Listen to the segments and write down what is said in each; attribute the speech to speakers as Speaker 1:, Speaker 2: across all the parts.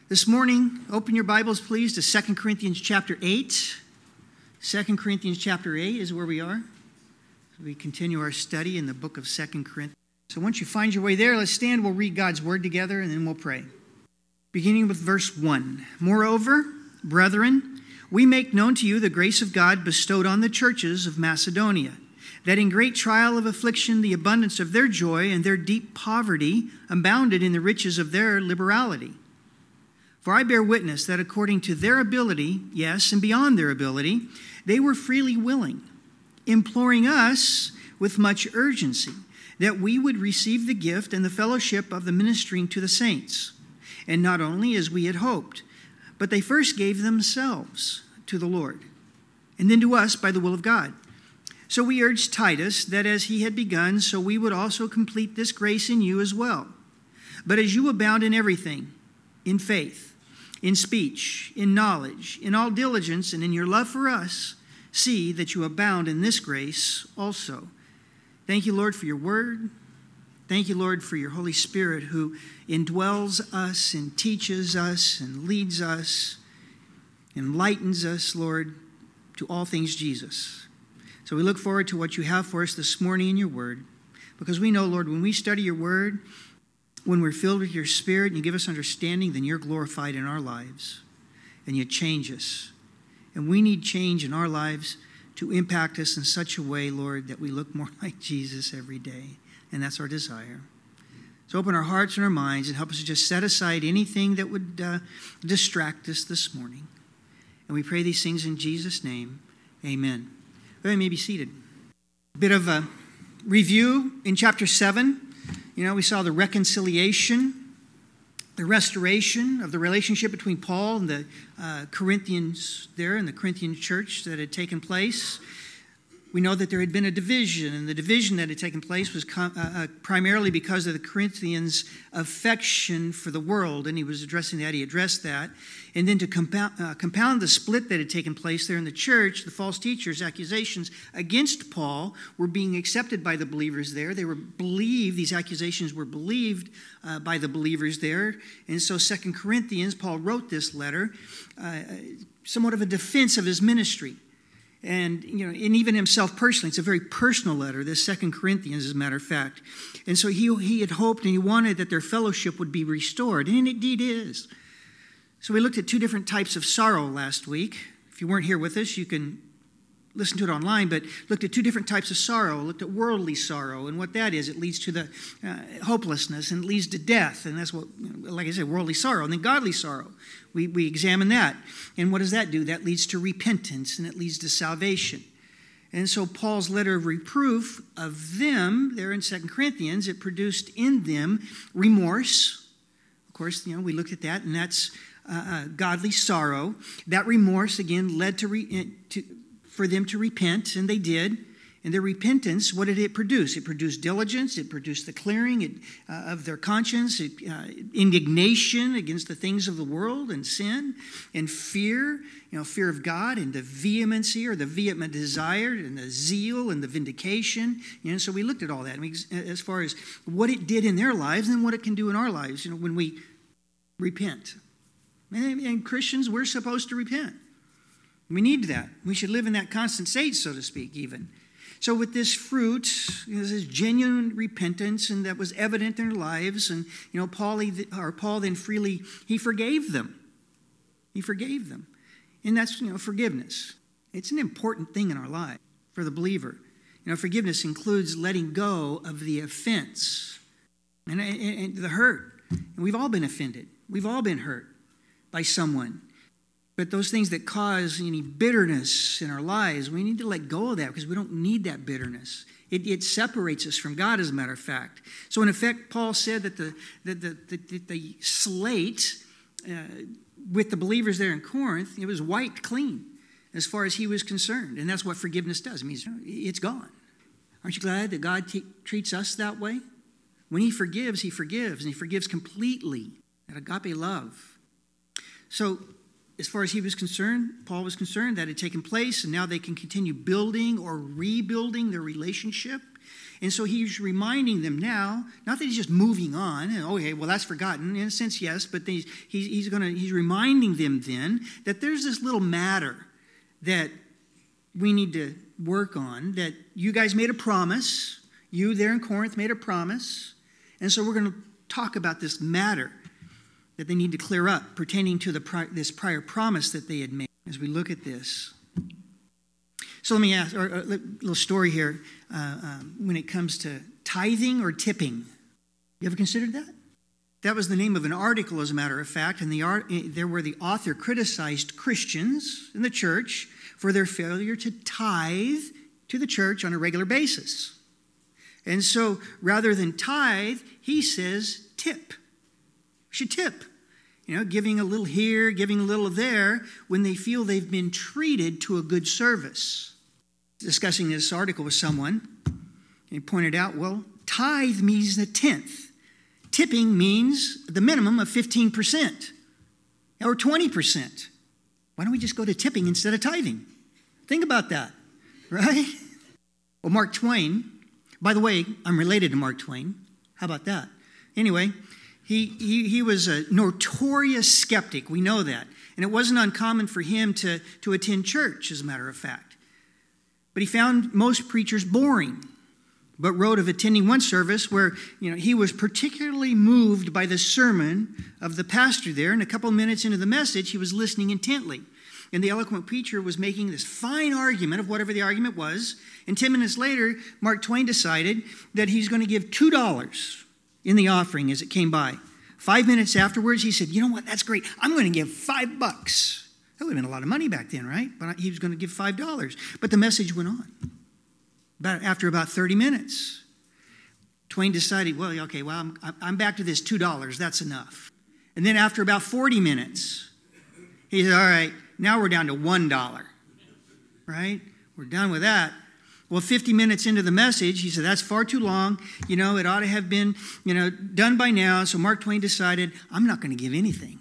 Speaker 1: This morning, open your Bibles, please, to 2 Corinthians chapter 8. 2 Corinthians chapter 8 is where we are. We continue our study in the book of 2 Corinthians. So once you find your way there, let's stand. We'll read God's word together, and then we'll pray. Beginning with verse 1. Moreover, brethren, we make known to you the grace of God bestowed on the churches of Macedonia, that in great trial of affliction the abundance of their joy and their deep poverty abounded in the riches of their liberality. For I bear witness that according to their ability, yes, and beyond their ability, they were freely willing, imploring us with much urgency that we would receive the gift and the fellowship of the ministering to the saints. And not only as we had hoped, but they first gave themselves to the Lord, and then to us by the will of God. So we urged Titus that as he had begun, so we would also complete this grace in you as well. But as you abound in everything, in faith, in speech, in knowledge, in all diligence, and in your love for us, see that you abound in this grace also. Thank you, Lord, for your word. Thank you, Lord, for your Holy Spirit who indwells us and teaches us and leads us, enlightens us, Lord, to all things Jesus. So we look forward to what you have for us this morning in your word, because we know, Lord, when we study your word, when we're filled with your Spirit and you give us understanding, then you're glorified in our lives and you change us. And we need change in our lives to impact us in such a way, Lord, that we look more like Jesus every day. And that's our desire. So open our hearts and our minds and help us to just set aside anything that would distract us this morning. And we pray these things in Jesus' name. Amen. Well, you may be seated. A bit of a review in chapter 7. You know, we saw the reconciliation, the restoration of the relationship between Paul and the Corinthians there in the Corinthian church that had taken place. We know that there had been a division, and the division that had taken place was primarily because of the Corinthians' affection for the world, and he was addressing that. He addressed that. And then to compound the split that had taken place there in the church, the false teachers' accusations against Paul were being accepted by the believers there. They were believed, these accusations were believed by the believers there. And so 2 Corinthians, Paul wrote this letter, somewhat of a defense of his ministry. And, you know, and even himself personally, it's a very personal letter, this 2 Corinthians, as a matter of fact. And so he had hoped and he wanted that their fellowship would be restored, and it indeed is. So we looked at two different types of sorrow last week. If you weren't here with us, you can listen to it online, but looked at two different types of sorrow. Looked at worldly sorrow and what that is. It leads to the hopelessness and it leads to death. And that's what, like I said, worldly sorrow. And then godly sorrow. We examine that. And what does that do? That leads to repentance and it leads to salvation. And so Paul's letter of reproof of them there in 2 Corinthians, it produced in them remorse. Of course, we looked at that, and that's godly sorrow. That remorse, again, led for them to repent, and they did. And their repentance, what did it produce? It produced diligence. It produced the clearing of their conscience, indignation against the things of the world and sin, and fear, fear of God, and the vehemency or the vehement desire, and the zeal and the vindication. So we looked at all that as far as what it did in their lives and what it can do in our lives, when we repent. And Christians, we're supposed to repent. We need that. We should live in that constant state, so to speak, even. So with this fruit, this genuine repentance, and that was evident in their lives, and Paul then freely, he forgave them. He forgave them. And that's, forgiveness. It's an important thing in our life for the believer. Forgiveness includes letting go of the offense and the hurt. And we've all been offended. We've all been hurt by someone. But those things that cause any bitterness in our lives, we need to let go of that because we don't need that bitterness. It separates us from God, as a matter of fact. So in effect, Paul said that the slate with the believers there in Corinth, it was wiped clean as far as he was concerned. And that's what forgiveness does. It means it's gone. Aren't you glad that God treats us that way? When he forgives, and he forgives completely. That agape love. So as far as he was concerned, Paul was concerned, that had taken place, and now they can continue building or rebuilding their relationship. And so he's reminding them now, not that he's just moving on, and, okay, well, that's forgotten. In a sense, yes, but he's reminding them then that there's this little matter that we need to work on, that you guys made a promise. You there in Corinth made a promise. And so we're going to talk about this matter that they need to clear up pertaining to this prior promise that they had made as we look at this. So let me ask, or a little story here when it comes to tithing or tipping. You ever considered that? That was the name of an article, as a matter of fact, and there where the author criticized Christians in the church for their failure to tithe to the church on a regular basis. And so rather than tithe, he says tip. We should tip. Giving a little here, giving a little there when they feel they've been treated to a good service. Discussing this article with someone, he pointed out, well, tithe means a tenth. Tipping means the minimum of 15% or 20%. Why don't we just go to tipping instead of tithing? Think about that, right? Well, Mark Twain, by the way, I'm related to Mark Twain. How about that? Anyway, he was a notorious skeptic. We know that. And it wasn't uncommon for him to attend church, as a matter of fact. But he found most preachers boring, but wrote of attending one service where he was particularly moved by the sermon of the pastor there. And a couple minutes into the message, he was listening intently. And the eloquent preacher was making this fine argument of whatever the argument was. And 10 minutes later, Mark Twain decided that he's going to give $2 in the offering as it came by. 5 minutes afterwards, he said, you know what, that's great. I'm going to give $5. That would have been a lot of money back then, right? But he was going to give $5. But the message went on. After about 30 minutes, Twain decided, I'm back to this $2. That's enough. And then after about 40 minutes, he said, all right, now we're down to $1. Right? We're done with that. Well, 50 minutes into the message, he said, that's far too long. It ought to have been, done by now. So Mark Twain decided, I'm not going to give anything.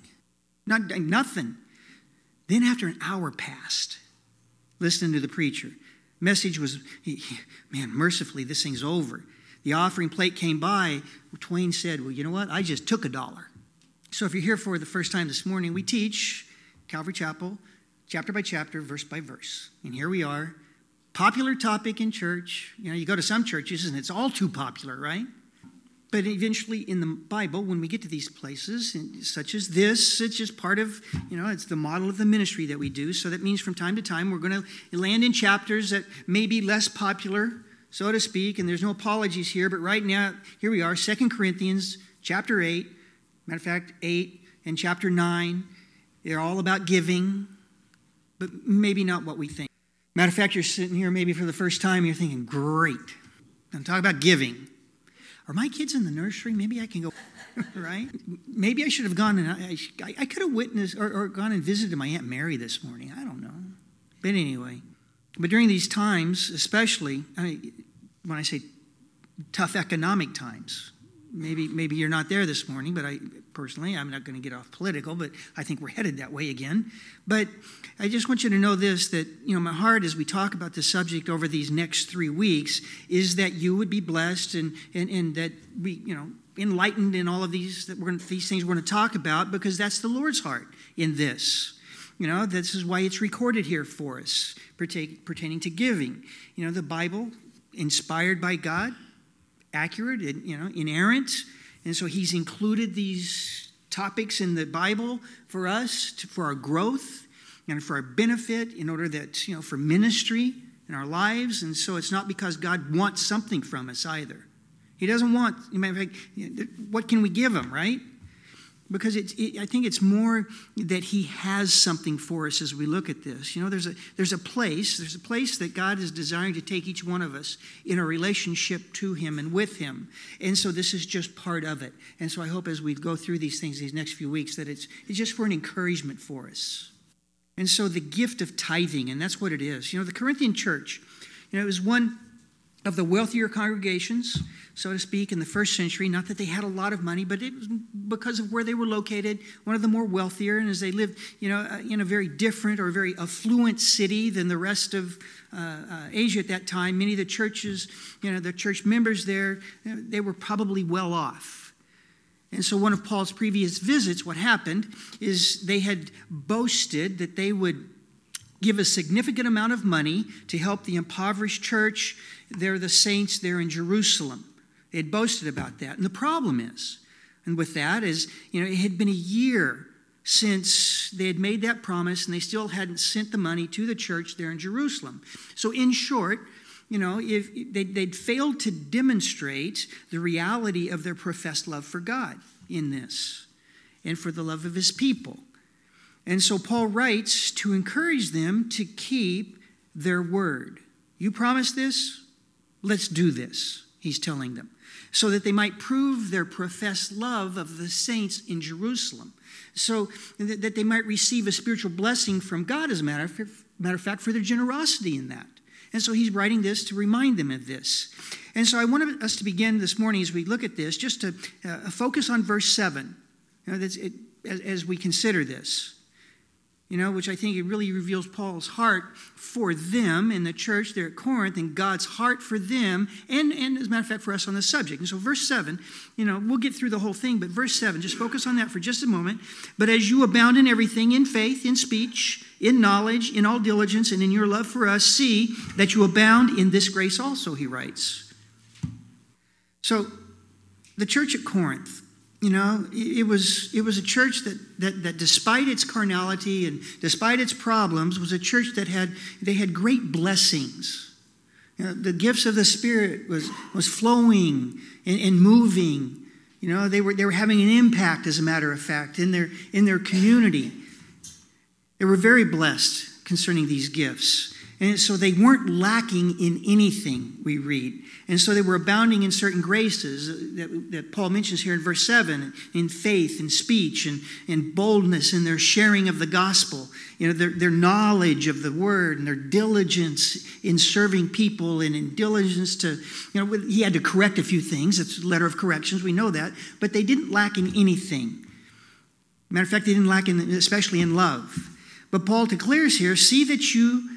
Speaker 1: Nothing. Then after an hour passed, listening to the preacher, message was, man, mercifully, this thing's over. The offering plate came by. Twain said, well, you know what? I just took $1. So if you're here for the first time this morning, we teach Calvary Chapel, chapter by chapter, verse by verse. And here we are. Popular topic in church. You go to some churches and it's all too popular, right? But eventually in the Bible, when we get to these places, such as this, it's just part of, it's the model of the ministry that we do. So that means from time to time, we're going to land in chapters that may be less popular, so to speak. And there's no apologies here. But right now, here we are, 2 Corinthians chapter 8. Matter of fact, 8 and chapter 9. They're all about giving, but maybe not what we think. Matter of fact, you're sitting here maybe for the first time, you're thinking, great. I'm talking about giving. Are my kids in the nursery? Maybe I can go, right? Maybe I should have gone and I could have witnessed or gone and visited my Aunt Mary this morning. I don't know. But anyway, but during these times, especially, when I say tough economic times, maybe you're not there this morning, but I'm not going to get off political, but I think we're headed that way again. But I just want you to know this, that, my heart as we talk about this subject over these next 3 weeks is that you would be blessed and that we, enlightened in all of these, these things we're going to talk about, because that's the Lord's heart in this. This is why it's recorded here for us, pertaining to giving. The Bible, inspired by God, accurate, inerrant. And so he's included these topics in the Bible for us, for our growth and for our benefit, in order that, for ministry in our lives. And so it's not because God wants something from us either. He doesn't want, what can we give him, right? Because I think it's more that he has something for us as we look at this. There's a place that God is desiring to take each one of us in a relationship to him and with him. And so this is just part of it. And so I hope as we go through these things these next few weeks that it's just for an encouragement for us. And so the gift of tithing, and that's what it is. The Corinthian church, it was one of the wealthier congregations, so to speak, in the first century. Not that they had a lot of money, but it was because of where they were located, one of the more wealthier. And as they lived, in a very different or very affluent city than the rest of Asia at that time, many of the churches, the church members there, they were probably well off. And so one of Paul's previous visits, what happened is they had boasted that they would give a significant amount of money to help the impoverished church. They're the saints there in Jerusalem. They had boasted about that. And the problem is, and with that is, it had been a year since they had made that promise, and they still hadn't sent the money to the church there in Jerusalem. So in short, if they'd failed to demonstrate the reality of their professed love for God in this and for the love of his people. And so Paul writes to encourage them to keep their word. You promised this? Let's do this, he's telling them, so that they might prove their professed love of the saints in Jerusalem, so that they might receive a spiritual blessing from God, as a matter of fact, for their generosity in that. And so he's writing this to remind them of this. And so I wanted us to begin this morning as we look at this, just to focus on verse 7, as we consider this. Which I think it really reveals Paul's heart for them in the church there at Corinth, and God's heart for them, and as a matter of fact, for us on the subject. And so verse 7, we'll get through the whole thing, but verse 7, just focus on that for just a moment. But as you abound in everything, in faith, in speech, in knowledge, in all diligence, and in your love for us, see that you abound in this grace also, he writes. So the church at Corinth, it was a church that despite its carnality and despite its problems, was a church that had great blessings. The gifts of the Spirit was flowing and moving. They were having an impact, as a matter of fact, in their community. They were very blessed concerning these gifts. And so they weren't lacking in anything, we read. And so they were abounding in certain graces that Paul mentions here in verse 7, in faith, in speech, and in boldness, in their sharing of the gospel, their knowledge of the word, and their diligence in serving people, and in diligence to, he had to correct a few things. It's a letter of corrections, we know that. But they didn't lack in anything. Matter of fact, they didn't lack especially in love. But Paul declares here, see that you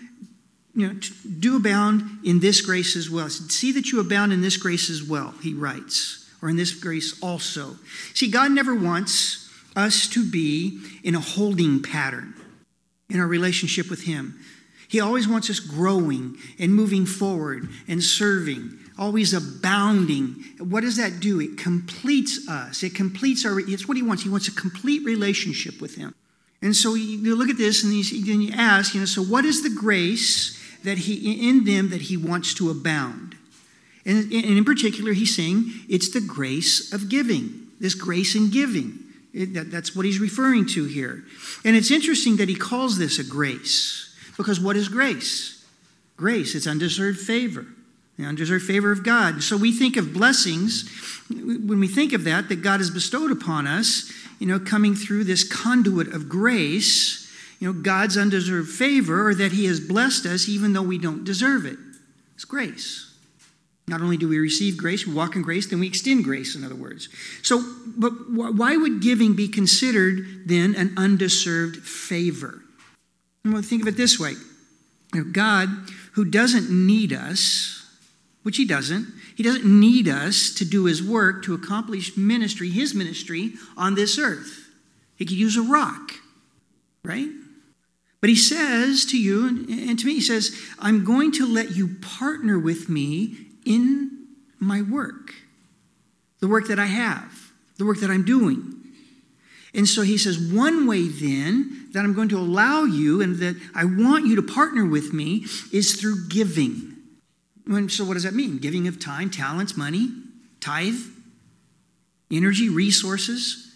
Speaker 1: do abound in this grace as well. See that you abound in this grace as well, he writes, or in this grace also. See, God never wants us to be in a holding pattern in our relationship with him. He always wants us growing and moving forward and serving, always abounding. What does that do? It completes us. It's what he wants. He wants a complete relationship with him. And so you look at this and then you ask, so what is the grace that he wants to abound? And in particular, he's saying it's the grace of giving, this grace in giving. That's what he's referring to here. And it's interesting that he calls this a grace, because what is grace? Grace, it's undeserved favor, the undeserved favor of God. So we think of blessings, when we think of that God has bestowed upon us, coming through this conduit of grace, God's undeserved favor, or that he has blessed us even though we don't deserve it. It's grace. Not only do we receive grace, we walk in grace, then we extend grace, in other words. So, but why would giving be considered then an undeserved favor? And we'll think of it this way. God, who doesn't need us, which he doesn't need us to do his work, to accomplish ministry, his ministry on this earth. He could use a rock, right? But he says to you and to me, he says, I'm going to let you partner with me in my work, the work that I have, the work that I'm doing. And so he says, one way then that I'm going to allow you and that I want you to partner with me is through giving. So what does that mean? Giving of time, talents, money, tithe, energy, resources.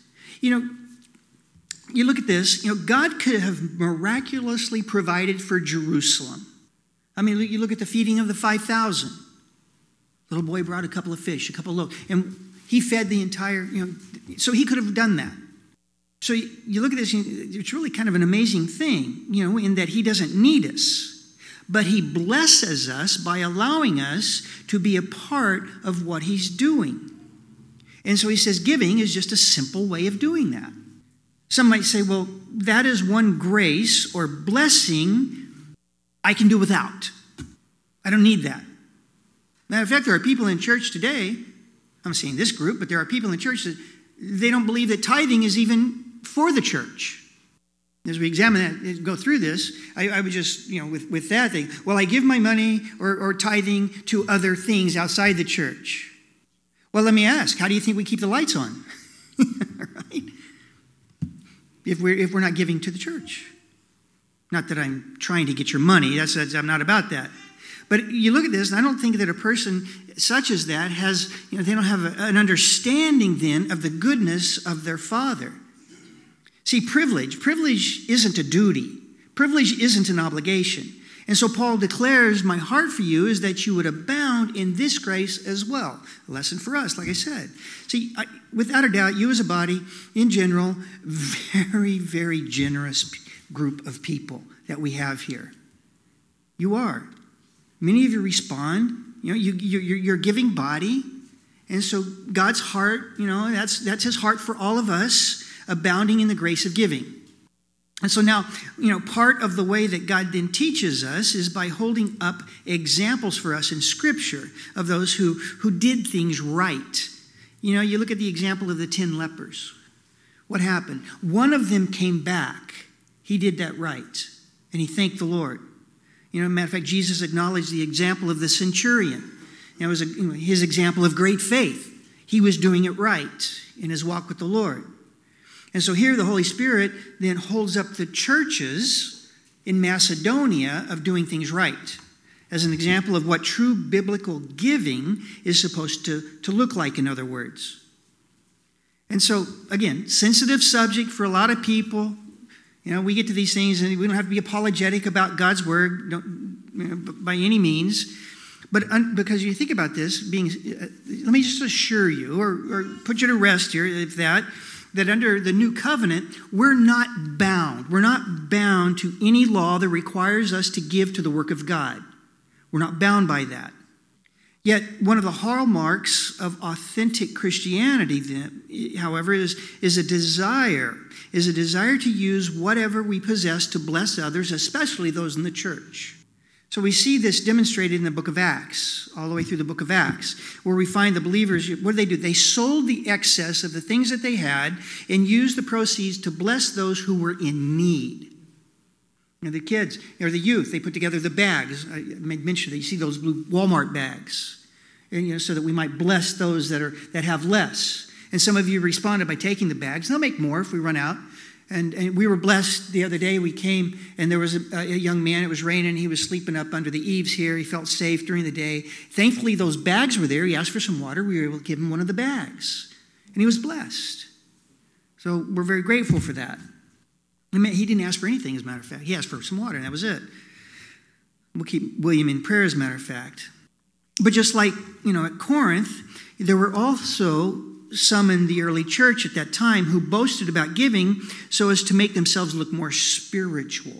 Speaker 1: You look at this, God could have miraculously provided for Jerusalem. I mean, you look at the feeding of the 5,000. Little boy brought a couple of fish, a couple of loaves, and he fed the entire, so he could have done that. So you look at this, it's really kind of an amazing thing, in that he doesn't need us. but he blesses us by allowing us to be a part of what he's doing. And so he says giving is just a simple way of doing that. Some might say, well, that is one grace or blessing I can do without. I don't need that. Matter of fact, there are people in church today, I'm saying this group, but there are people in church that they don't believe that tithing is even for the church. As we examine that, go through this, I would just, with that thing, well, I give my money or tithing to other things outside the church. Well, let me ask, how do you think we keep the lights on? Right? If we're not giving to the church. Not that I'm trying to get your money, I'm not about that. But you look at this, and I don't think that a person such as that has, they don't have an understanding then of the goodness of their Father. See, privilege isn't a duty. Privilege isn't an obligation. And so Paul declares, my heart for you is that you would abound in this grace as well. A lesson for us, like I said. See, without a doubt, you as a body, in general, very, very generous group of people that we have here. You are. Many of you respond. You're giving body. And so God's heart, that's his heart for all of us, abounding in the grace of giving. And so now, part of the way that God then teaches us is by holding up examples for us in Scripture of those who did things right. You look at the example of the 10 lepers. What happened? One of them came back. He did that right. And he thanked the Lord. Matter of fact, Jesus acknowledged the example of the centurion. It was his example of great faith. He was doing it right in his walk with the Lord. And so here the Holy Spirit then holds up the churches in Macedonia of doing things right as an example of what true biblical giving is supposed to look like, in other words. And so, again, sensitive subject for a lot of people. We get to these things and we don't have to be apologetic about God's word by any means. But because you think about this, let me just assure you or put you to rest here, if that under the new covenant, we're not bound. We're not bound to any law that requires us to give to the work of God. We're not bound by that. Yet, one of the hallmarks of authentic Christianity, then, however, is a desire to use whatever we possess to bless others, especially those in the church. So we see this demonstrated in the book of Acts, all the way through the book of Acts, where we find the believers, what did they do? They sold the excess of the things that they had and used the proceeds to bless those who were in need. The kids, or the youth, they put together the bags. I made mention that you see those blue Walmart bags, and, so that we might bless those that have less. And some of you responded by taking the bags. They'll make more if we run out. And we were blessed the other day. We came, and there was a young man. It was raining. He was sleeping up under the eaves here. He felt safe during the day. Thankfully, those bags were there. He asked for some water. We were able to give him one of the bags. And he was blessed. So we're very grateful for that. He didn't ask for anything, as a matter of fact. He asked for some water, and that was it. We'll keep William in prayer, as a matter of fact. But just like, at Corinth, there were also some in the early church at that time who boasted about giving so as to make themselves look more spiritual,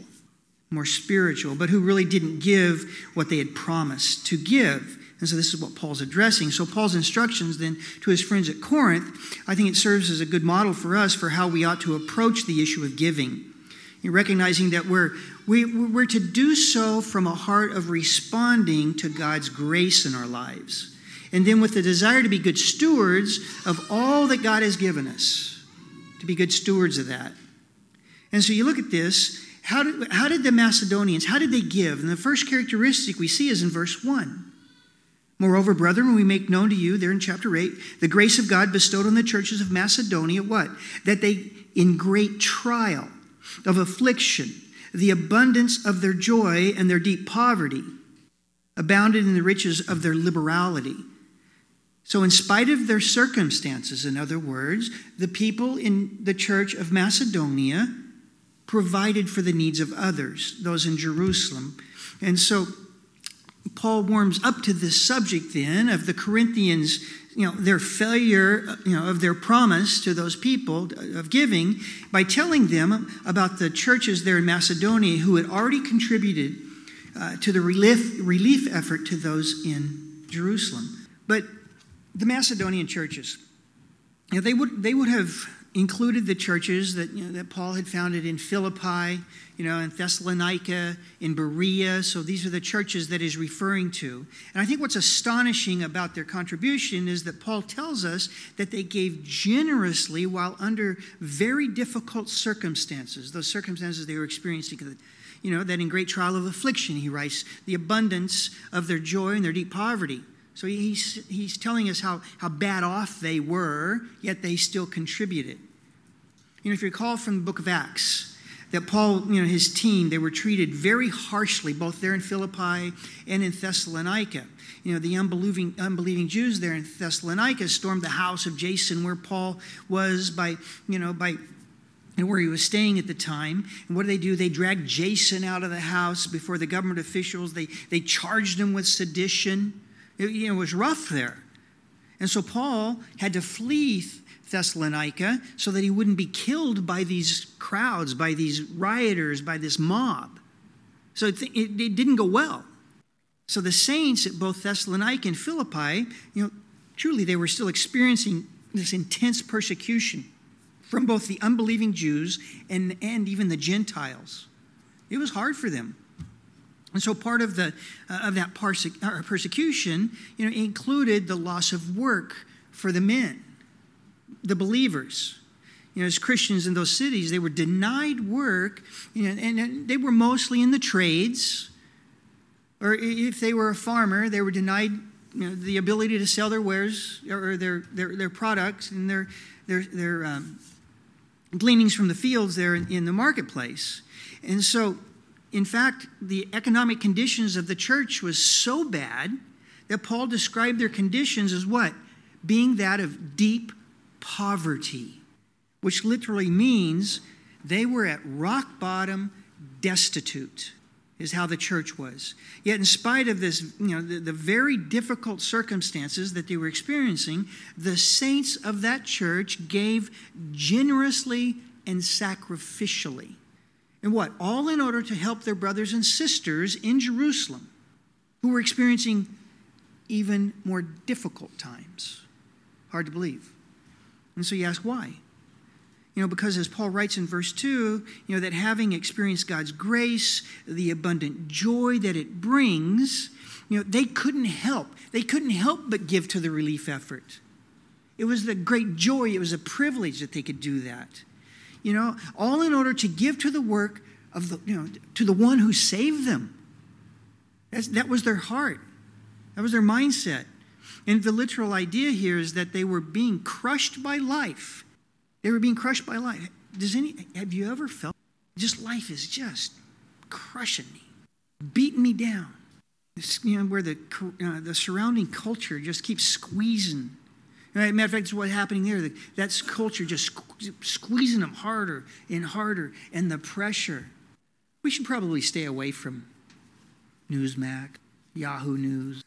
Speaker 1: but who really didn't give what they had promised to give. And so this is what Paul's addressing. So Paul's instructions then to his friends at Corinth, I think it serves as a good model for us for how we ought to approach the issue of giving. Recognizing that we're to do so from a heart of responding to God's grace in our lives. And then with the desire to be good stewards of all that God has given us, to be good stewards of that. And so you look at this, how did the Macedonians, how did they give? And the first characteristic we see is in verse 1. Moreover, brethren, we make known to you, there in chapter 8, the grace of God bestowed on the churches of Macedonia, what? That they, in great trial of affliction, the abundance of their joy and their deep poverty, abounded in the riches of their liberality. So in spite of their circumstances, in other words, the people in the church of Macedonia provided for the needs of others, those in Jerusalem. And so Paul warms up to this subject then of the Corinthians, their failure, of their promise to those people of giving by telling them about the churches there in Macedonia who had already contributed to the relief effort to those in Jerusalem. But the Macedonian churches, they would have included the churches that Paul had founded in Philippi, in Thessalonica, in Berea. So these are the churches that he's referring to. And I think what's astonishing about their contribution is that Paul tells us that they gave generously while under very difficult circumstances. Those circumstances they were experiencing, that in great trial of affliction, he writes, the abundance of their joy and their deep poverty. So he's telling us how bad off they were, yet they still contributed. If you recall from the book of Acts, that Paul, his team, they were treated very harshly, both there in Philippi and in Thessalonica. The unbelieving Jews there in Thessalonica stormed the house of Jason where Paul was by where he was staying at the time. And what do? They dragged Jason out of the house before the government officials. They charged him with sedition. It was rough there. And so Paul had to flee Thessalonica so that he wouldn't be killed by these crowds, by these rioters, by this mob. So it didn't go well. So the saints at both Thessalonica and Philippi, truly they were still experiencing this intense persecution from both the unbelieving Jews and even the Gentiles. It was hard for them. And so part of that persecution, included the loss of work for the men, the believers. As Christians in those cities, they were denied work, and they were mostly in the trades. Or if they were a farmer, they were denied, the ability to sell their wares or their products and their gleanings from the fields there in the marketplace. And so, in fact, the economic conditions of the church was so bad that Paul described their conditions as what? Being that of deep poverty, which literally means they were at rock bottom, destitute, is how the church was. Yet in spite of this, the very difficult circumstances that they were experiencing, the saints of that church gave generously and sacrificially. And what? All in order to help their brothers and sisters in Jerusalem who were experiencing even more difficult times. Hard to believe. And so you ask why? Because as Paul writes in verse 2, that having experienced God's grace, the abundant joy that it brings, they couldn't help. They couldn't help but give to the relief effort. It was the great joy. It was a privilege that they could do that. All in order to give to the work of to the one who saved them. That was their heart. That was their mindset. And the literal idea here is that they were being crushed by life. They were being crushed by life. Have you ever felt life is just crushing me, beating me down? Where the surrounding culture just keeps squeezing. Matter of fact, that's what's happening there. That's culture just squeezing them harder and harder, and the pressure. We should probably stay away from Newsmax, Yahoo News,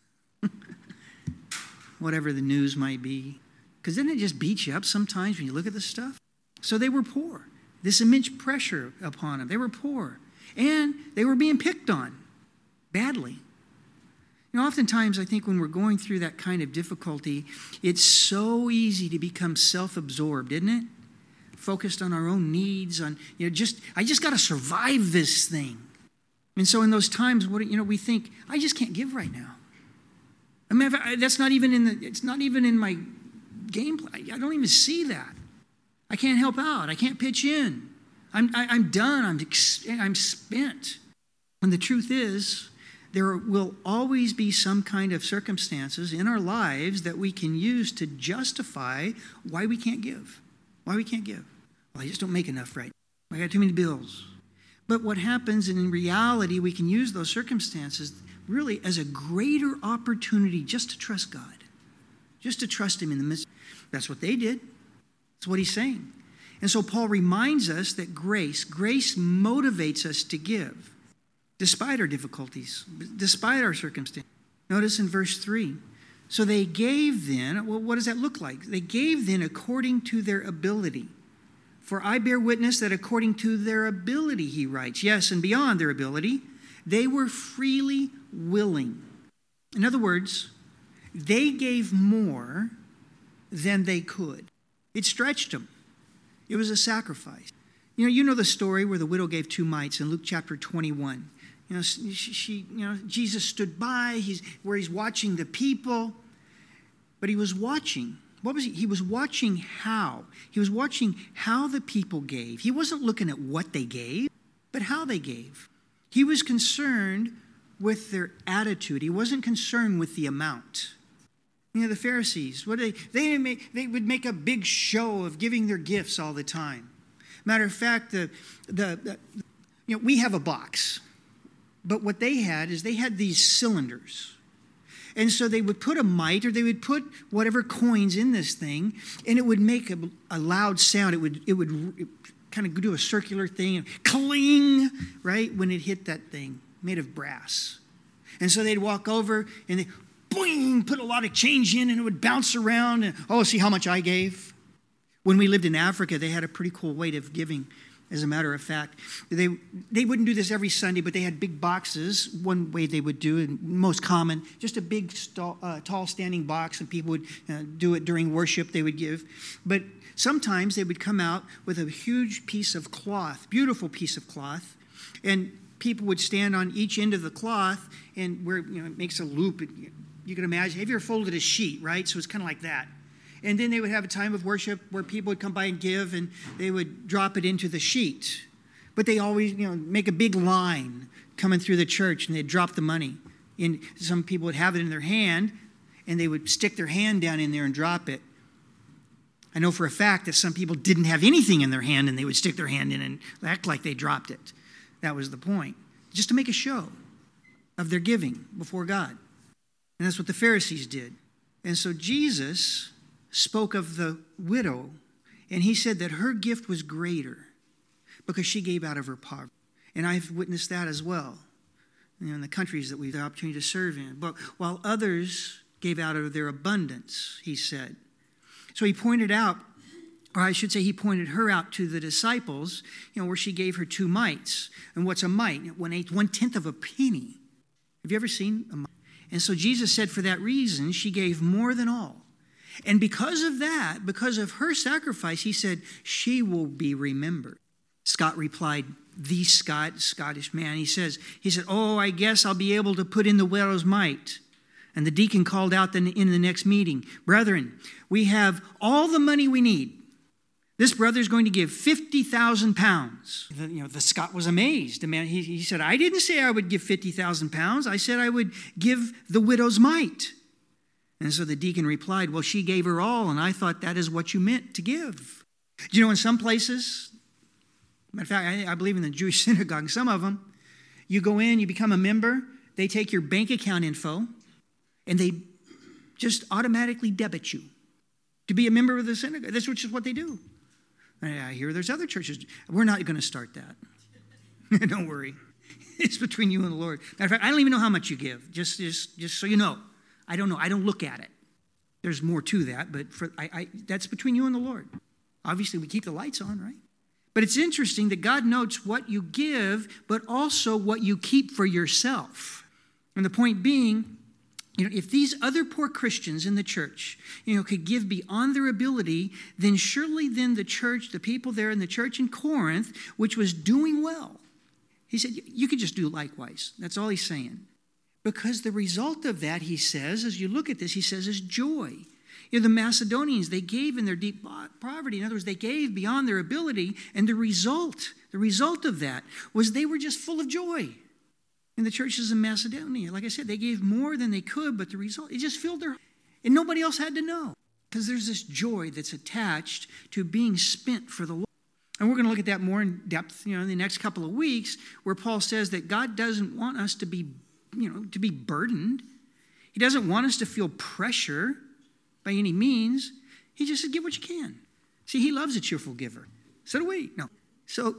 Speaker 1: whatever the news might be. Because then it just beats you up sometimes when you look at this stuff. So they were poor. This immense pressure upon them. They were poor. And they were being picked on badly. Oftentimes, I think when we're going through that kind of difficulty, it's so easy to become self-absorbed, isn't it? Focused on our own needs, on, I just got to survive this thing. And so in those times, we think, I just can't give right now. I mean, that's not even it's not even in my game plan. I don't even see that. I can't help out. I can't pitch in. I'm done. I'm spent. And the truth is, there will always be some kind of circumstances in our lives that we can use to justify why we can't give. Why we can't give. Well, I just don't make enough right now. I got too many bills. But what happens, and in reality, we can use those circumstances really as a greater opportunity just to trust God. Just to trust Him in the midst. That's what they did. That's what he's saying. And so Paul reminds us that grace motivates us to give. Despite our difficulties, despite our circumstances. Notice in verse 3. So they gave then, well, what does that look like? They gave then according to their ability. For I bear witness that according to their ability, he writes. Yes, and beyond their ability, They were freely willing. In other words, they gave more than they could. It stretched them. It was a sacrifice. You know the story where the widow gave 2 mites in Luke chapter 21. Jesus stood by, where he's watching the people, but he was watching. What was he? He was watching how. He was watching how the people gave. He wasn't looking at what they gave, but how they gave. He was concerned with their attitude. He wasn't concerned with the amount. The Pharisees, they would make a big show of giving their gifts all the time. Matter of fact, we have a box, but what they had is they had these cylinders. And so they would put a mite, or they would put whatever coins in this thing, and it would make a loud sound. It would kind of do a circular thing, and cling, right, when it hit that thing, made of brass. And so they'd walk over, and they, boing, put a lot of change in, and it would bounce around, and, see how much I gave? When we lived in Africa, they had a pretty cool way of giving. As a matter of fact, they wouldn't do this every Sunday, but they had big boxes. One way they would do it, most common, just a big, tall standing box, and people would do it during worship, they would give. But sometimes they would come out with a huge piece of cloth, beautiful piece of cloth, and people would stand on each end of the cloth, and where it makes a loop. You can imagine, have you ever folded a sheet, right? So it's kind of like that. And then they would have a time of worship where people would come by and give, and they would drop it into the sheet. But they always, make a big line coming through the church, and they'd drop the money. And some people would have it in their hand, and they would stick their hand down in there and drop it. I know for a fact that some people didn't have anything in their hand, and they would stick their hand in and act like they dropped it. That was the point. Just to make a show of their giving before God. And that's what the Pharisees did. And so Jesus spoke of the widow, and he said that her gift was greater because she gave out of her poverty. And I've witnessed that as well, in the countries that we've had the opportunity to serve in. But while others gave out of their abundance, he said. So he pointed out, or I should say he pointed her out to the disciples, where she gave her 2 mites. And what's a mite? 1/10 of a penny. Have you ever seen a mite? And so Jesus said for that reason, she gave more than all. And because of that, because of her sacrifice, he said, she will be remembered. Scott replied, the Scottish man, he said, oh, I guess I'll be able to put in the widow's mite. And the deacon called out in the next meeting, brethren, we have all the money we need. This brother's going to give 50,000 pounds. The Scot was amazed. The man, he said, I didn't say I would give 50,000 pounds. I said I would give the widow's mite. And so the deacon replied, well, she gave her all, and I thought that is what you meant to give. In some places, matter of fact, I believe in the Jewish synagogue, some of them, you go in, you become a member, they take your bank account info, and they just automatically debit you to be a member of the synagogue. That's which is what they do. I hear there's other churches. We're not going to start that. Don't worry. It's between you and the Lord. Matter of fact, I don't even know how much you give, just so you know. I don't know. I don't look at it. There's more to that, but that's between you and the Lord. Obviously, we keep the lights on, right? But it's interesting that God notes what you give, but also what you keep for yourself. And the point being, if these other poor Christians in the church, could give beyond their ability, then surely the church, the people there in the church in Corinth, which was doing well, he said, you could just do likewise. That's all he's saying. Because the result of that, he says, as you look at this, he says, is joy. The Macedonians, they gave in their deep poverty. In other words, they gave beyond their ability. And the result of that was they were just full of joy. In the churches in Macedonia, like I said, they gave more than they could, but the result, it just filled their heart. And nobody else had to know. Because there's this joy that's attached to being spent for the Lord. And we're going to look at that more in depth, in the next couple of weeks, where Paul says that God doesn't want us to be burdened. He doesn't want us to feel pressure by any means. He just said, give what you can. See, he loves a cheerful giver. So do we. No. So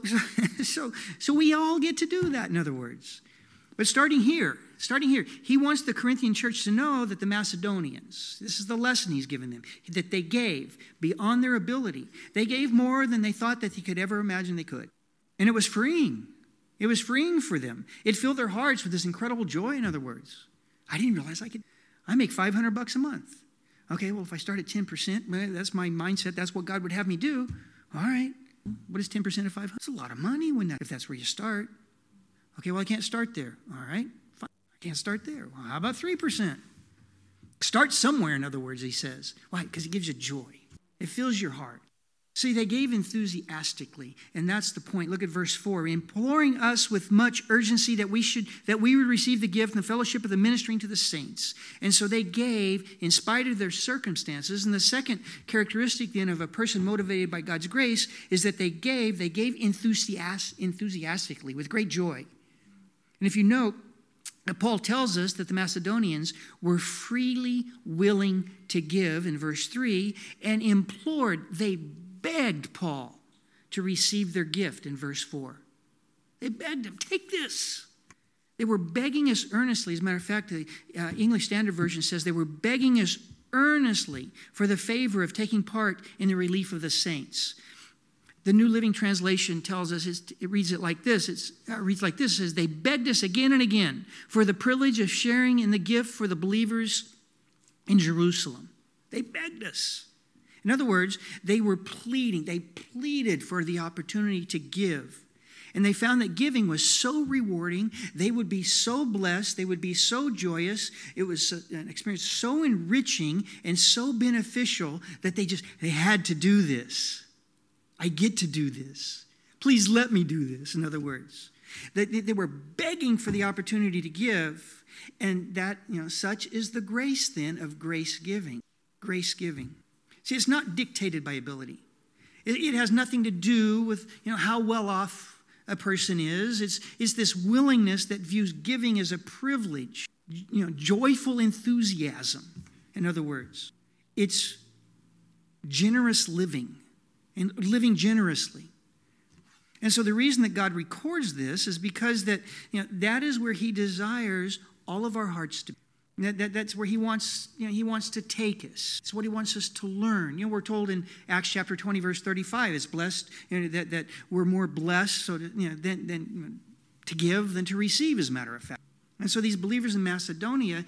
Speaker 1: we all get to do that, in other words. But starting here, he wants the Corinthian church to know that the Macedonians, this is the lesson he's given them, that they gave beyond their ability. They gave more than they thought that they could ever imagine they could. And it was freeing. It was freeing for them. It filled their hearts with this incredible joy, in other words. I didn't realize I make $500 a month. Okay, well, if I start at 10%, well, that's my mindset. That's what God would have me do. All right. What is 10% of 500? That's a lot of money if that's where you start. Okay, well, I can't start there. All right, fine. I can't start there. Well, how about 3%? Start somewhere, in other words, he says. Why? Because it gives you joy. It fills your heart. See, they gave enthusiastically, and that's the point. Look at verse 4. Imploring us with much urgency that we would receive the gift and the fellowship of the ministering to the saints. And so they gave in spite of their circumstances. And the second characteristic then of a person motivated by God's grace is that they gave enthusiastically, with great joy. And if you note, Paul tells us that the Macedonians were freely willing to give in verse 3 and they begged Paul to receive their gift in verse 4. They begged him, take this. They were begging us earnestly. As a matter of fact, the English Standard Version says they were begging us earnestly for the favor of taking part in the relief of the saints. The New Living Translation tells us, it reads like this. It says, they begged us again and again for the privilege of sharing in the gift for the believers in Jerusalem. They begged us. In other words, they were pleading. They pleaded for the opportunity to give. And they found that giving was so rewarding. They would be so blessed. They would be so joyous. It was an experience so enriching and so beneficial that they had to do this. I get to do this. Please let me do this, in other words. They were begging for the opportunity to give. And that, such is the grace then of grace giving. Grace giving. See, it's not dictated by ability. It has nothing to do with, how well off a person is. It's this willingness that views giving as a privilege, joyful enthusiasm. In other words, it's generous living and living generously. And so the reason that God records this is because that is where he desires all of our hearts to be. That's where he wants to take us. It's what he wants us to learn. We're told in Acts chapter 20, verse 35, it's blessed, that we're more blessed than to give than to receive, as a matter of fact. And so these believers in Macedonia,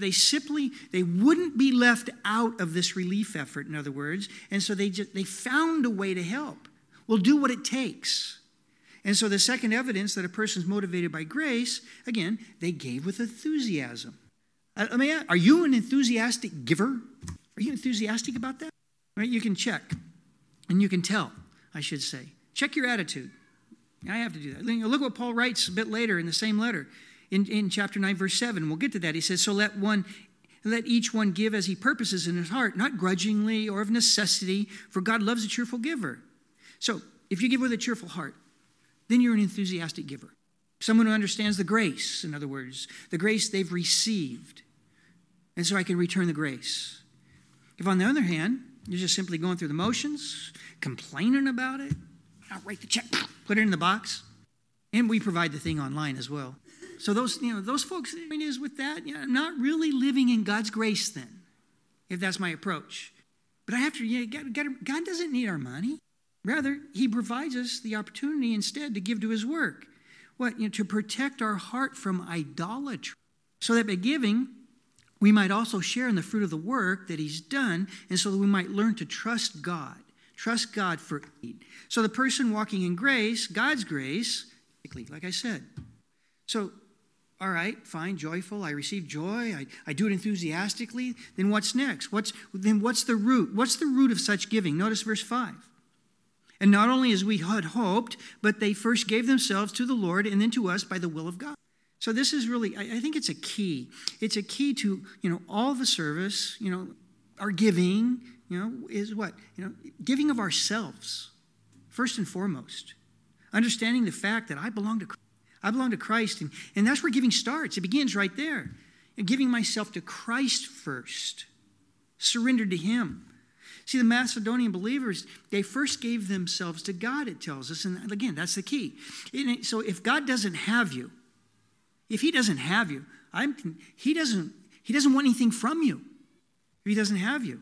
Speaker 1: they wouldn't be left out of this relief effort, in other words. And so they found a way to help. We'll do what it takes. And so the second evidence that a person's motivated by grace, again, they gave with enthusiasm. Let me ask, are you an enthusiastic giver? Are you enthusiastic about that? Right? You can check, and you can tell, I should say. Check your attitude. I have to do that. Look what Paul writes a bit later in the same letter. In chapter 9, verse 7, we'll get to that. He says, so let each one give as he purposes in his heart, not grudgingly or of necessity, for God loves a cheerful giver. So if you give with a cheerful heart, then you're an enthusiastic giver. Someone who understands the grace, in other words, the grace they've received. And so I can return the grace. If on the other hand, you're just simply going through the motions, complaining about it, I'll write the check, put it in the box, and we provide the thing online as well. So those folks, the point is with that, not really living in God's grace then, if that's my approach. But God doesn't need our money. Rather, he provides us the opportunity instead to give to his work. To protect our heart from idolatry. So that by giving, we might also share in the fruit of the work that he's done, and so that we might learn to trust God. Trust God for aid. So the person walking in grace, God's grace, like I said. So, all right, fine, joyful. I receive joy. I do it enthusiastically. Then what's next? What's the root? What's the root of such giving? Notice verse 5. And not only as we had hoped, but they first gave themselves to the Lord and then to us by the will of God. So this is really, I think it's a key. It's a key to, all the service, our giving, is what? Giving of ourselves, first and foremost. Understanding the fact that I belong to Christ. I belong to Christ, and that's where giving starts. It begins right there. And giving myself to Christ first. Surrendered to him. See, the Macedonian believers, they first gave themselves to God, it tells us. And again, that's the key. So if God doesn't have you, if he doesn't have you, he doesn't want anything from you. If he doesn't have you,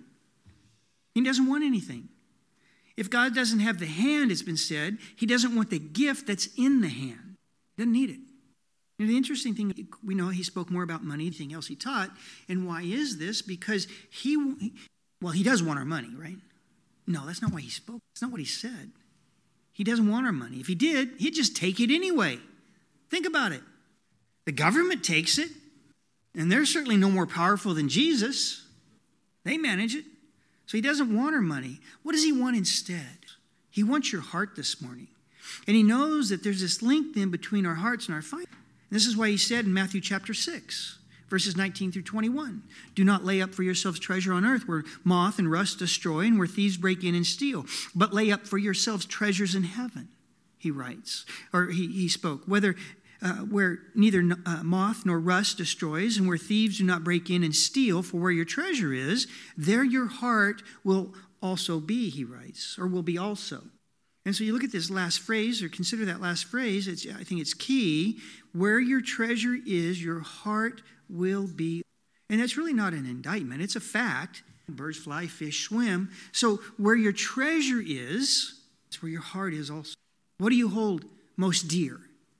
Speaker 1: he doesn't want anything. If God doesn't have the hand, it's been said, he doesn't want the gift that's in the hand. Doesn't need it. The interesting thing, we know he spoke more about money than anything else he taught. And why is this? Because he does want our money, right? No, that's not why he spoke. That's not what he said. He doesn't want our money. If he did, he'd just take it anyway. Think about it. The government takes it, and they're certainly no more powerful than Jesus. They manage it. So he doesn't want our money. What does he want instead? He wants your heart this morning. And he knows that there's this link then between our hearts and our finances. This is why he said in Matthew chapter 6, verses 19 through 21, do not lay up for yourselves treasure on earth where moth and rust destroy and where thieves break in and steal, but lay up for yourselves treasures in heaven, he writes, or he spoke, where neither moth nor rust destroys and where thieves do not break in and steal, for where your treasure is, there your heart will also be, he writes, or will be also. And so you look at this last phrase, or consider that last phrase, I think it's key. Where your treasure is, your heart will be. And that's really not an indictment. It's a fact. Birds fly, fish swim. So where your treasure is, it's where your heart is also. What do you hold most dear?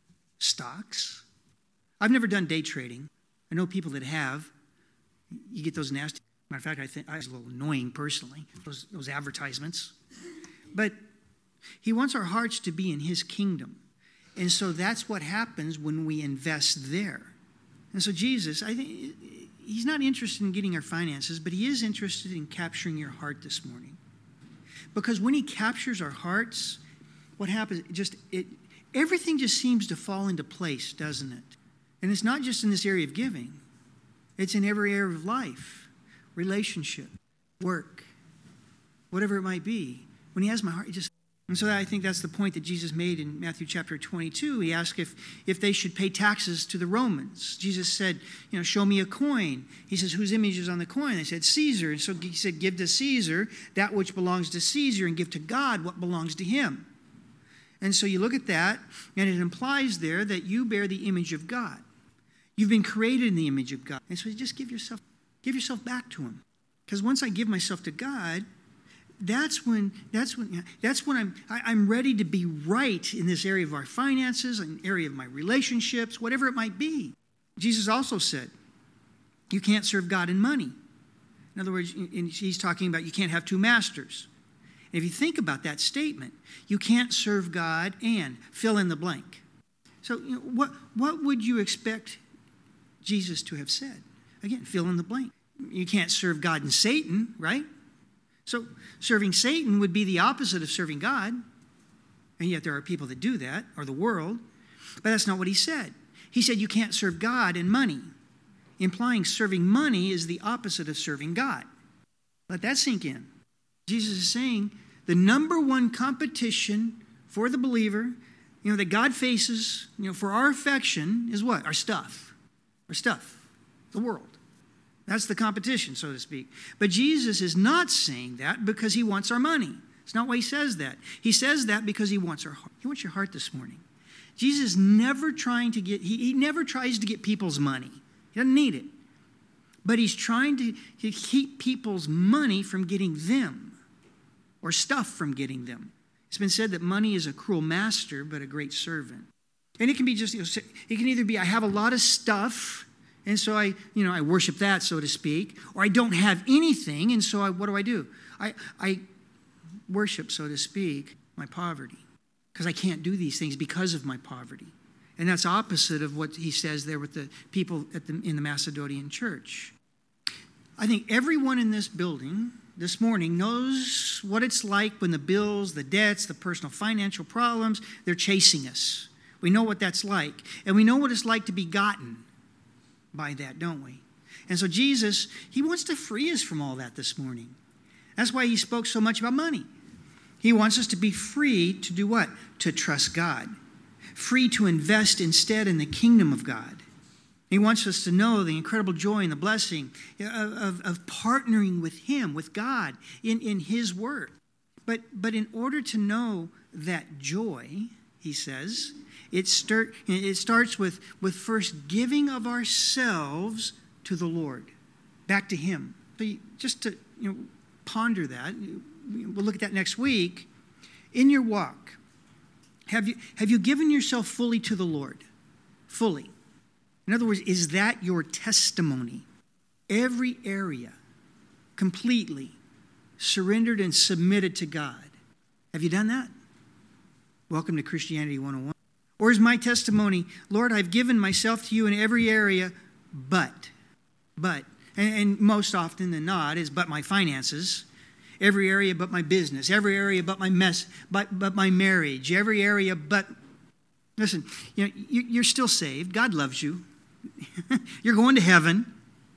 Speaker 1: Stocks. I've never done day trading. I know people that have. You get those nasty. Matter of fact, I think it's a little annoying personally, those advertisements. But he wants our hearts to be in his kingdom. And so that's what happens when we invest there. And so Jesus, I think he's not interested in getting our finances, but he is interested in capturing your heart this morning. Because when he captures our hearts, what happens? Everything just seems to fall into place, doesn't it? And it's not just in this area of giving. It's in every area of life, relationship, work, whatever it might be. When he has my heart, And so I think that's the point that Jesus made in Matthew chapter 22. He asked if they should pay taxes to the Romans. Jesus said, show me a coin. He says, whose image is on the coin? They said, Caesar. And so he said, give to Caesar that which belongs to Caesar and give to God what belongs to him. And so you look at that, and it implies there that you bear the image of God. You've been created in the image of God. And so just give yourself back to him. Because once I give myself to God, that's when I'm ready to be right in this area of our finances, an area of my relationships, whatever it might be. Jesus also said, you can't serve God and money. In other words, he's talking about you can't have two masters. And if you think about that statement, you can't serve God and fill in the blank. So what would you expect Jesus to have said? Again, fill in the blank. You can't serve God and Satan, right? So serving Satan would be the opposite of serving God. And yet there are people that do that, or the world. But that's not what he said. He said you can't serve God and money, implying serving money is the opposite of serving God. Let that sink in. Jesus is saying the number one competition for the believer, that God faces, for our affection is what? Our stuff. Our stuff. The world. That's the competition, so to speak. But Jesus is not saying that because he wants our money. It's not why he says that. He says that because he wants our heart. He wants your heart this morning. Jesus never he never tries to get people's money. He doesn't need it. But he's trying to keep people's money from getting them, or stuff from getting them. It's been said that money is a cruel master, but a great servant. And it can be it can either be I have a lot of stuff, and so I worship that, so to speak, or I don't have anything, and so what do? I worship, so to speak, my poverty, because I can't do these things because of my poverty. And that's opposite of what he says there with the people in the Macedonian church. I think everyone in this building this morning knows what it's like when the bills, the debts, the personal financial problems, they're chasing us. We know what that's like. And we know what it's like to be gotten by that, don't we? And so Jesus, he wants to free us from all that this morning. That's why he spoke so much about money. He wants us to be free to do what? To trust God. Free to invest instead in the kingdom of God. He wants us to know the incredible joy and the blessing of partnering with him, with God, in his word. But in order to know that joy, he says, it starts with first giving of ourselves to the Lord, back to him. So just to ponder that, we'll look at that next week. In your walk, Have you given yourself fully to the Lord? Fully. In other words, is that your testimony? Every area, completely surrendered and submitted to God. Have you done that? Welcome to Christianity 101. Or is my testimony, Lord, I've given myself to you in every area, but, and most often than not is but my finances, every area but my business, every area but my but my marriage, every area but, listen, you're still saved. God loves you. You're going to heaven.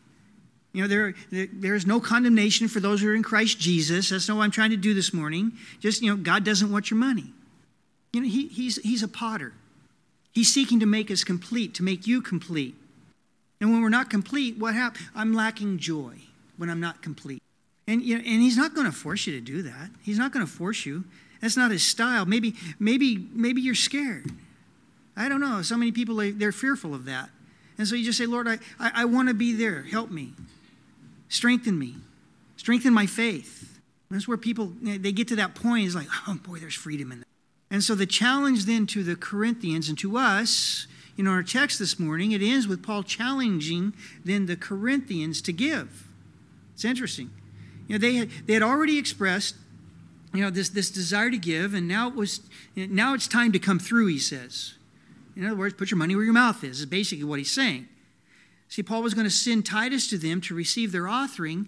Speaker 1: There is no condemnation for those who are in Christ Jesus. That's not what I'm trying to do this morning. Just, God doesn't want your money. He's a potter. He's seeking to make us complete, to make you complete. And when we're not complete, what happens? I'm lacking joy when I'm not complete. And he's not going to force you to do that. He's not going to force you. That's not his style. Maybe you're scared. I don't know. So many people, they're fearful of that. And so you just say, Lord, I want to be there. Help me. Strengthen me. Strengthen my faith. That's where people, they get to that point. It's like, oh boy, there's freedom in that. And so the challenge then to the Corinthians and to us, in our text this morning, it ends with Paul challenging then the Corinthians to give. It's interesting. They had already expressed, this desire to give, and now it's time to come through, he says. In other words, put your money where your mouth is basically what he's saying. See, Paul was going to send Titus to them to receive their offering,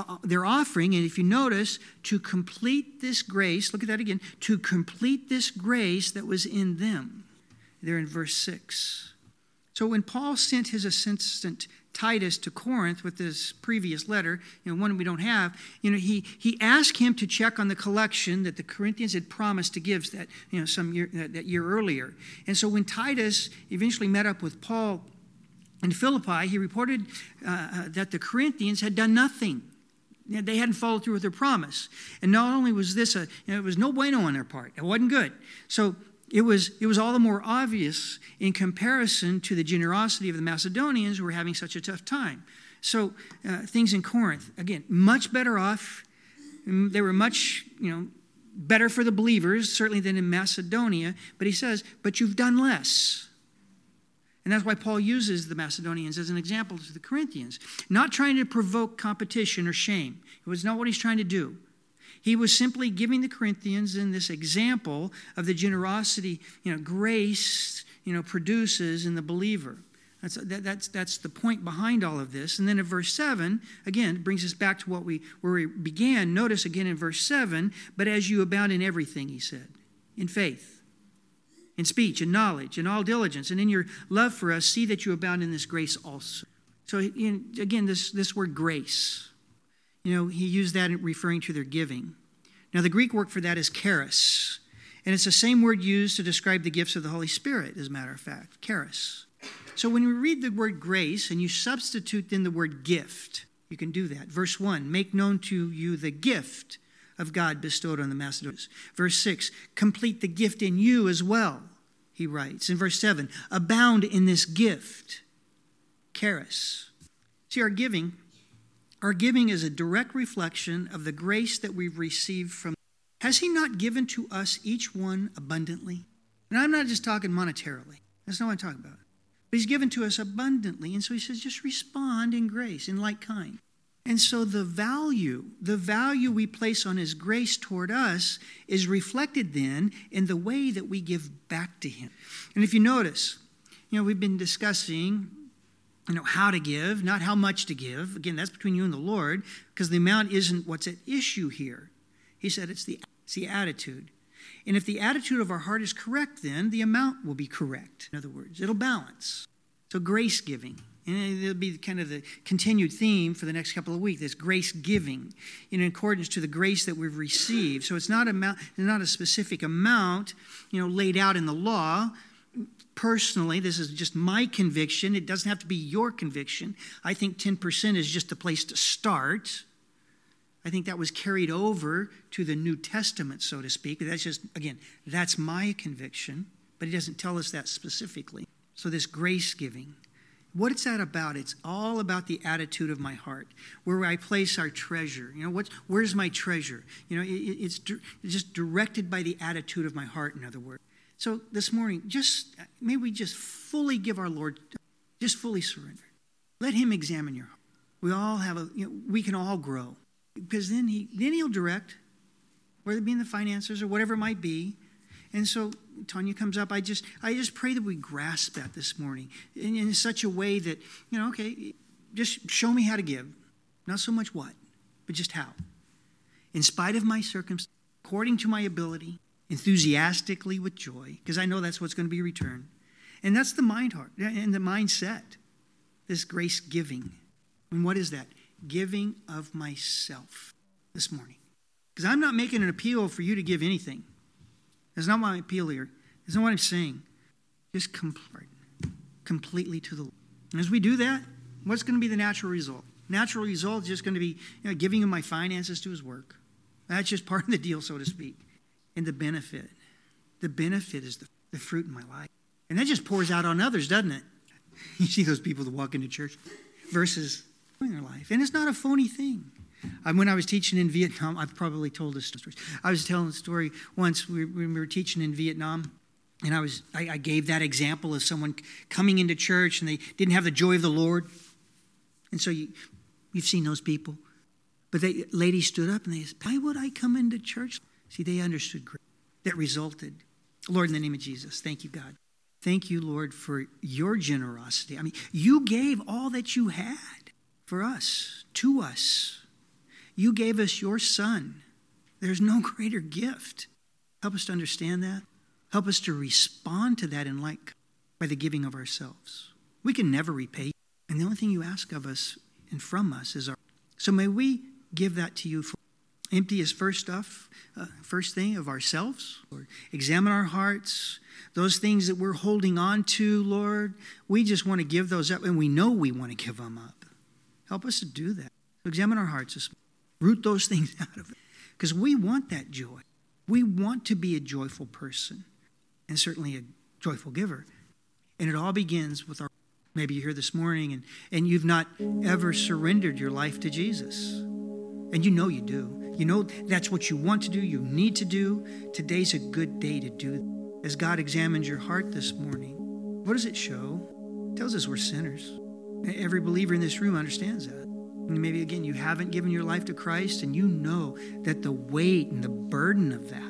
Speaker 1: and if you notice, to complete this grace, look at that again, to complete this grace that was in them. There in verse 6. So when Paul sent his assistant Titus to Corinth with this previous letter, one we don't have, he asked him to check on the collection that the Corinthians had promised to give that year earlier. And so when Titus eventually met up with Paul in Philippi, he reported that the Corinthians had done nothing. They hadn't followed through with their promise. And not only was this it was no bueno on their part. It wasn't good. So it was all the more obvious in comparison to the generosity of the Macedonians who were having such a tough time. So things in Corinth, again, much better off. They were much, better for the believers, certainly than in Macedonia. But he says, but you've done less. And that's why Paul uses the Macedonians as an example to the Corinthians. Not trying to provoke competition or shame. It was not what he's trying to do. He was simply giving the Corinthians in this example of the generosity, grace, produces in the believer. That's the point behind all of this. And then in verse 7, again, it brings us back to where we began. Notice again in verse 7, but as you abound in everything, he said, in faith, in speech, in knowledge, in all diligence, and in your love for us, see that you abound in this grace also. So again, this word grace, he used that in referring to their giving. Now the Greek word for that is charis, and it's the same word used to describe the gifts of the Holy Spirit, as a matter of fact, charis. So when we read the word grace and you substitute then the word gift, you can do that. Verse 1, make known to you the gift of God bestowed on the Macedonians. Verse 6, complete the gift in you as well, he writes. In verse 7, abound in this gift, charis. See, our giving is a direct reflection of the grace that we've received from. Has he not given to us each one abundantly? And I'm not just talking monetarily. That's not what I'm talking about. But he's given to us abundantly. And so he says, just respond in grace, in like kind. And so the value we place on his grace toward us is reflected then in the way that we give back to him. And if you notice, we've been discussing, how to give, not how much to give. Again, that's between you and the Lord, because the amount isn't what's at issue here. He said it's the attitude. And if the attitude of our heart is correct, then the amount will be correct. In other words, it'll balance. So grace giving. And it'll be kind of the continued theme for the next couple of weeks, this grace giving in accordance to the grace that we've received. So it's not a specific amount, laid out in the law. Personally, this is just my conviction. It doesn't have to be your conviction. I think 10% is just a place to start. I think that was carried over to the New Testament, so to speak. That's just, again, that's my conviction, but he doesn't tell us that specifically. So this grace giving, what is that about? It's all about the attitude of my heart, where I place our treasure. Where's my treasure? It's just directed by the attitude of my heart, in other words. So this morning, may we just fully give our Lord, just fully surrender. Let him examine your heart. We all have we can all grow, because then he'll direct, whether it be in the finances or whatever it might be. And so Tanya comes up. I just pray that we grasp that this morning in such a way that, okay, just show me how to give. Not so much what, but just how. In spite of my circumstances, according to my ability, enthusiastically with joy, because I know that's what's going to be returned. And that's the heart and the mindset, this grace giving. And what is that? Giving of myself this morning. Because I'm not making an appeal for you to give anything. That's not my appeal here. That's not what I'm saying. Just completely to the Lord. And as we do that, what's going to be the natural result? Natural result is just going to be giving him my finances to his work. That's just part of the deal, so to speak. And the benefit is the fruit in my life. And that just pours out on others, doesn't it? You see those people that walk into church versus in their life. And it's not a phony thing. When I was teaching in Vietnam, I've probably told this story. I was telling a story once when we were teaching in Vietnam, and I gave that example of someone coming into church and they didn't have the joy of the Lord. And so you've seen those people. But the lady stood up and they said, why would I come into church? See, they understood grace that resulted. Lord, in the name of Jesus, thank you, God. Thank you, Lord, for your generosity. I mean, you gave all that you had for us, to us. You gave us your Son. There's no greater gift. Help us to understand that. Help us to respond to that in like by the giving of ourselves. We can never repay. And the only thing you ask of us and from us is our. So may we give that to you. Empty as first thing of ourselves. Lord, examine our hearts. Those things that we're holding on to, Lord, we just want to give those up, and we know we want to give them up. Help us to do that. So examine our hearts. Root those things out of it. Because we want that joy. We want to be a joyful person, and certainly a joyful giver. And it all begins with our. Maybe you're here this morning and you've not ever surrendered your life to Jesus. And you know you do. You know that's what you want to do, you need to do. Today's a good day to do that. As God examines your heart this morning, what does it show? It tells us we're sinners. Every believer in this room understands that. And maybe, again, you haven't given your life to Christ, and you know that the weight and the burden of that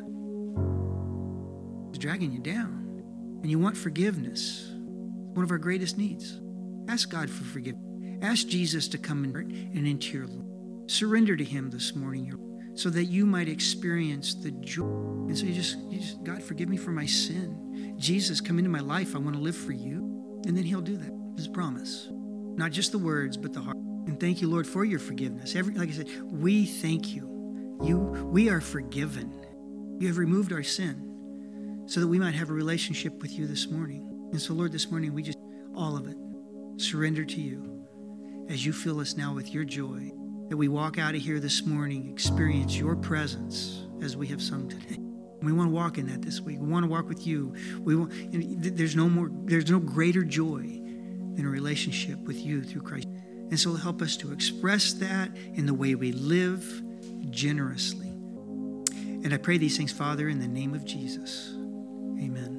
Speaker 1: is dragging you down. And you want forgiveness. One of our greatest needs. Ask God for forgiveness. Ask Jesus to come and into your life. Surrender to him this morning so that you might experience the joy. And so you just, God, forgive me for my sin. Jesus, come into my life. I want to live for you. And then he'll do that. His promise. Not just the words, but the heart. And thank you, Lord, for your forgiveness. Like I said, we thank you. We are forgiven. You have removed our sin so that we might have a relationship with you this morning. And so, Lord, this morning, we just, all of it, surrender to you as you fill us now with your joy, that we walk out of here this morning, experience your presence as we have sung today. We want to walk in that this week. We want to walk with you. There's no greater joy than a relationship with you through Christ. And so help us to express that in the way we live generously. And I pray these things, Father, in the name of Jesus. Amen.